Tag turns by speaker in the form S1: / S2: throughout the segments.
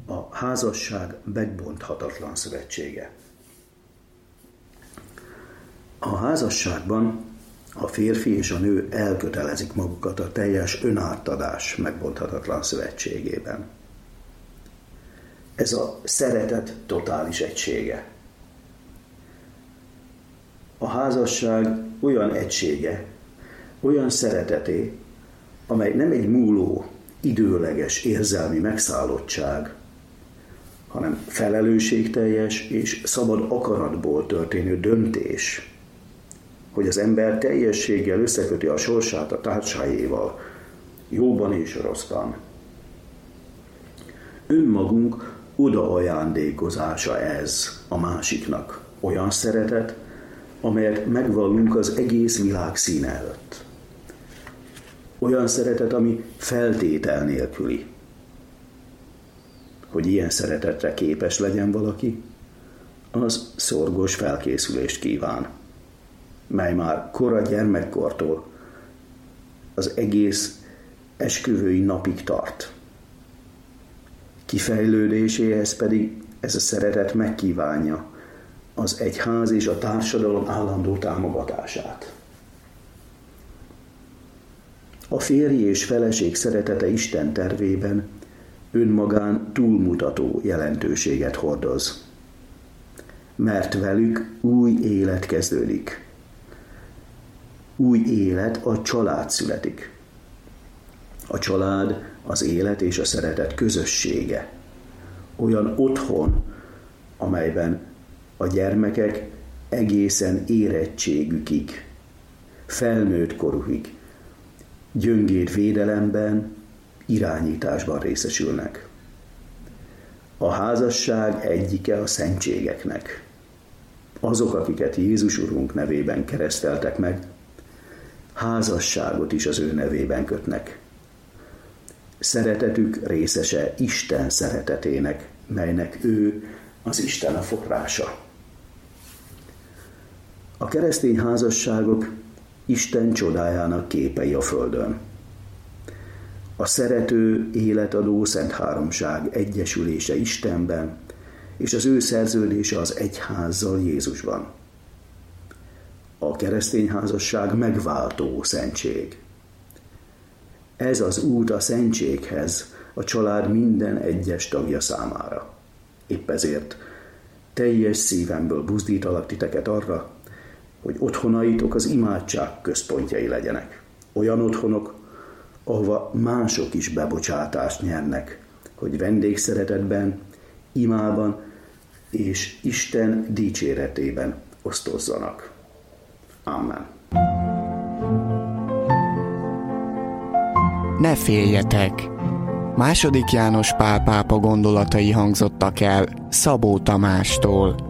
S1: A házasság megbonthatatlan szövetsége. A házasságban a férfi és a nő elkötelezik magukat a teljes önátadás megbonthatatlan szövetségében. Ez a szeretet totális egysége. A házasság olyan egysége, olyan szereteté, amely nem egy múló, időleges érzelmi megszállottság, hanem felelősségteljes és szabad akaratból történő döntés, hogy az ember teljességgel összeköti a sorsát a társáéval, jóban és rosszban. Önmagunk odaajándékozása ez a másiknak, olyan szeretet, amelyet megvallunk az egész világ színe előtt. Olyan szeretet, ami feltétel nélküli. Hogy ilyen szeretetre képes legyen valaki, az szorgos felkészülést kíván, mely már kora gyermekkortól az egész esküvői napig tart. Kifejlődéséhez pedig ez a szeretet megkívánja az egyház és a társadalom állandó támogatását. A férj és feleség szeretete Isten tervében önmagán túlmutató jelentőséget hordoz, mert velük új élet kezdődik. Új élet, a család születik. A család az élet és a szeretet közössége. Olyan otthon, amelyben a gyermekek egészen érettségükig, felnőtt korukig gyöngéd védelemben, irányításban részesülnek. A házasság egyike a szentségeknek. Azok, akiket Jézus Urunk nevében kereszteltek meg, házasságot is az ő nevében kötnek. Szeretetük részese Isten szeretetének, melynek ő az Isten a forrása. A keresztény házasságok Isten csodájának képei a földön. A szerető, életadó Szent Háromság egyesülése Istenben, és az ő szerződése az egyházzal Jézusban. A keresztény házasság megváltó szentség. Ez az út a szentséghez a család minden egyes tagja számára. Épp ezért teljes szívemből buzdítalak titeket arra, hogy otthonaitok az imádság központjai legyenek. Olyan otthonok, ahova mások is bebocsátást nyernek, hogy vendégszeretetben, imában és Isten dicséretében osztozzanak. Amen.
S2: Ne féljetek! II. János Pál pápa gondolatai hangzottak el Szabó Tamástól.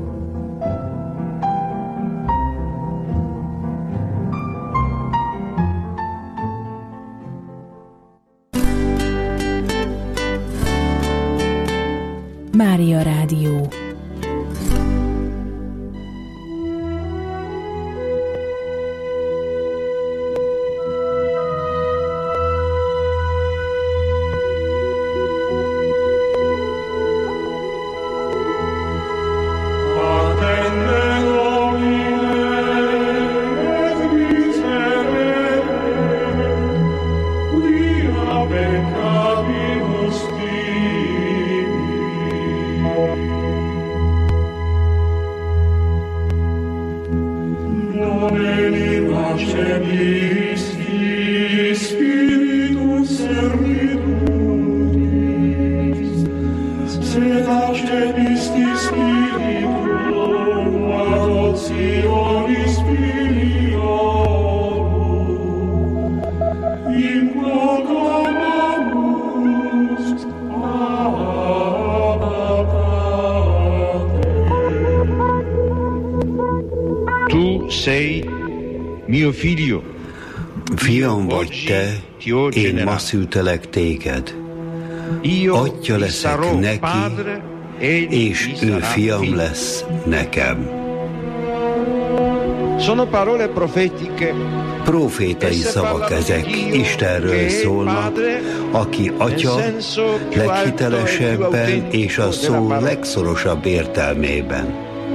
S3: Mária Rádió.
S4: Fiam vagy te, én ma szültelek téged. Atya leszek neki, és ő fiam lesz nekem. Profétai szavak ezek, Istenről szólnak, aki Atya leghitelesebben és a szó legszorosabb értelmében.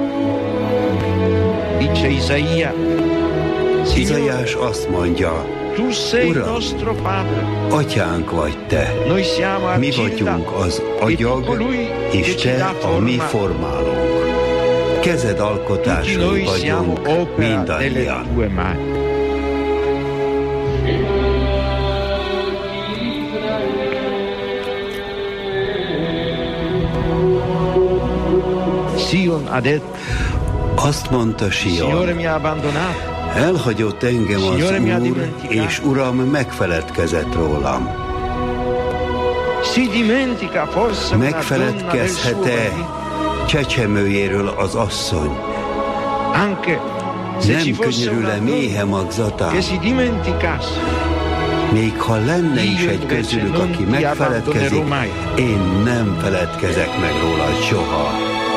S4: Izaiás azt mondja, Uram, Atyánk vagy Te, mi vagyunk az agyag, és Te a mi formálónk. Kezed alkotásai vagyunk mindannyian. Azt mondta Sion, elhagyott engem az Úr, és Uram megfeledkezett rólam. Megfeledkezhet-e csecsemőjéről az asszony? Nem könyörül-e méhe magzatán? Még ha lenne is egy közülük, aki megfeledkezik, én nem feledkezek meg róla soha.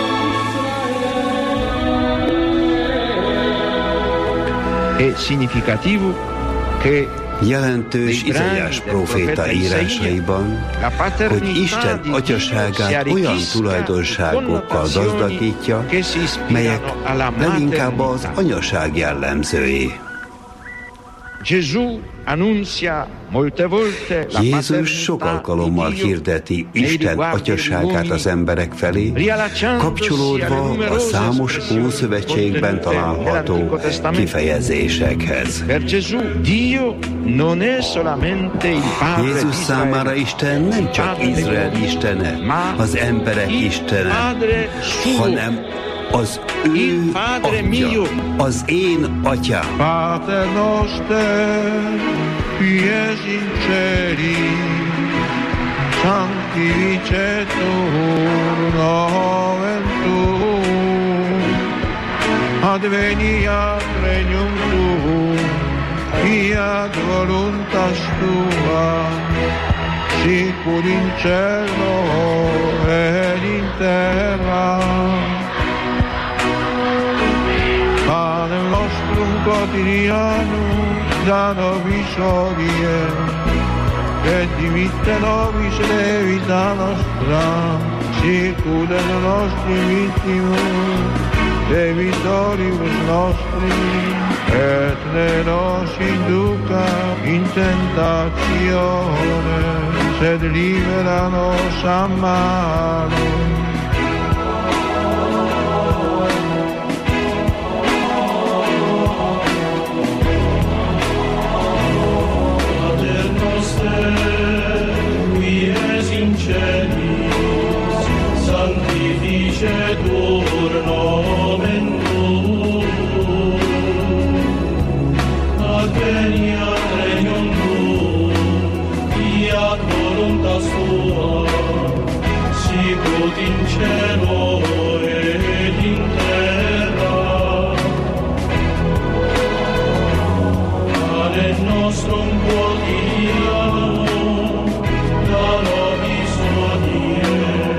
S4: Jelentős Izaiás próféta írásaiban, hogy Isten atyaságát olyan tulajdonságokkal gazdagítja, melyek leginkább az anyaság jellemzői. Jézus sok alkalommal hirdeti Isten atyaságát az emberek felé, kapcsolódva a számos Ószövetségben található kifejezésekhez. Jézus számára Isten nem csak Izrael istene, az emberek istene, hanem az ő Atya, az én Atyám.
S5: Pater noster, qui es in celis, sanctificetur nomen tuum, adveniat regnum tuum, fiat voluntas tua, sicur in cielo et in terra. Panem nostrum quotidianum da nobis hodie, et dimitte nobis debita nostra, sicut et nostri vittimus debitoribus nostri, et ne nos induca in tentatione, sed libera nos a malo.
S6: Sanctificetur nomen tuum, adveniat regnum tuum, fiat voluntas tua, sicut in cielo et in terra. Panem nostrum quotidianum da nobis hodie,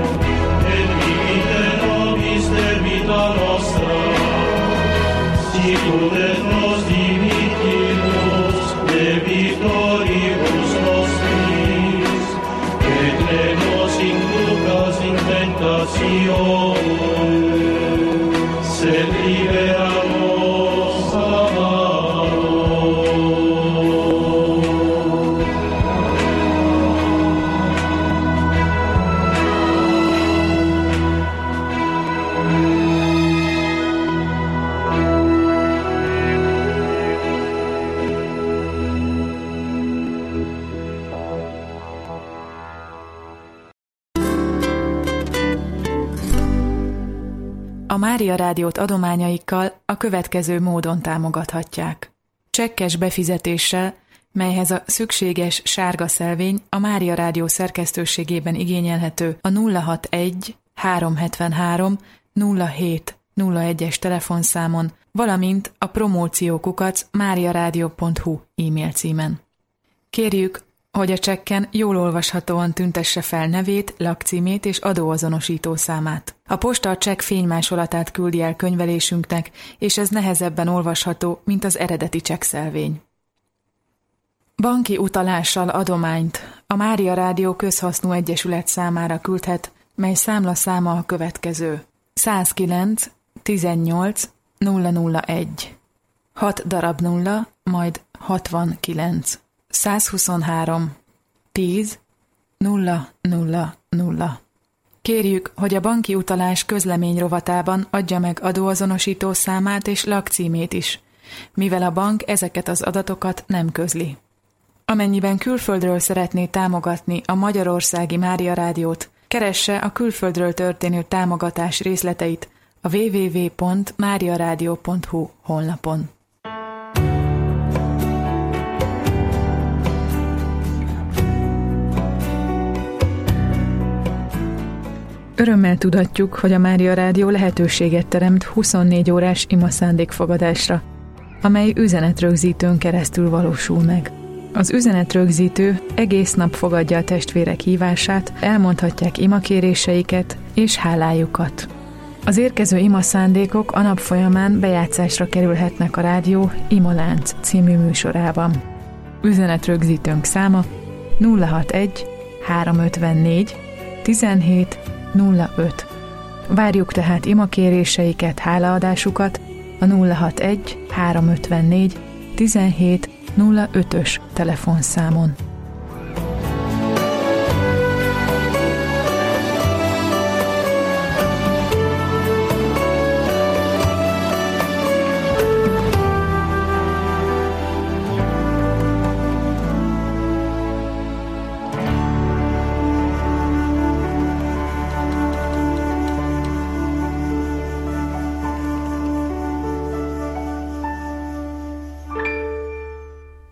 S6: debita nostra, sicut et nos dimittimus debitoribus nostris, et ne nos inducas in tentatione, sed libera nos a malo.
S3: A Mária Rádiót adományaikkal a következő módon támogathatják. Csekkes befizetéssel, melyhez a szükséges sárga szelvény a Mária Rádió szerkesztőségében igényelhető a 061 373 0701-es telefonszámon, valamint a promóciókukac mariaradio.hu e-mail címen. Kérjük, hogy a csekken jól olvashatóan tüntesse fel nevét, lakcímét és adóazonosító számát. A posta a csekk fénymásolatát küldi el könyvelésünknek, és ez nehezebben olvasható, mint az eredeti csekkszelvény. Banki utalással adományt a Mária Rádió Közhasznú Egyesület számára küldhet, mely számlaszáma a következő: 109 18 001. 6 darab 0, majd 69. 123 10 000. Kérjük, hogy a banki utalás közlemény rovatában adja meg adóazonosító számát és lakcímét is, mivel a bank ezeket az adatokat nem közli. Amennyiben külföldről szeretné támogatni a Magyarországi Mária Rádiót, keresse a külföldről történő támogatás részleteit a www.mariaradio.hu honlapon. Örömmel tudatjuk, hogy a Mária Rádió lehetőséget teremt 24 órás imaszándékfogadásra, amely üzenetrögzítőn keresztül valósul meg. Az üzenetrögzítő egész nap fogadja a testvérek hívását, elmondhatják imakéréseiket és hálájukat. Az érkező imaszándékok a nap folyamán bejátszásra kerülhetnek a rádió Imalánc című műsorában. Üzenetrögzítőnk száma 061 354 17 05. Várjuk tehát imakéréseiket, hálaadásukat a 061 354 17 05-ös telefonszámon.